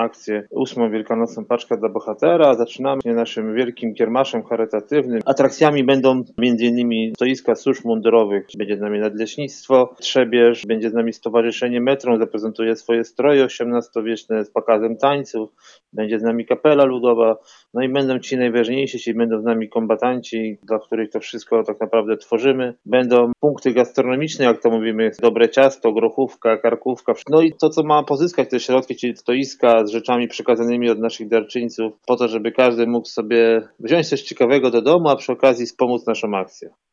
akcję 8. Wielkanocną Paczka dla Bohatera. Zaczynamy naszym wielkim kiermaszem charytatywnym. Atrakcjami będą m.in. stoiska służb mundurowych, będzie z nami Nadleśnictwo Trzebież, będzie z nami Stowarzyszenie Metron, zaprezentuje swoje stroje XVIII-wieczne z pokazem tańców, będzie z nami Kapela Ludowa, no i będą ci najważniejsi, czyli będą z nami kombatanci, dla których to wszystko tak naprawdę tworzymy. Będą punkty gastronomiczne, jak to mówimy, dobre ciasto, grochówka, karkówka, no i to, co ma pozyskać te środki, czyli stoiska z rzeczami przekazanymi od naszych darczyńców, po to, żeby każdy mógł sobie wziąć coś ciekawego do domu, a przy okazji wspomóc naszą akcję.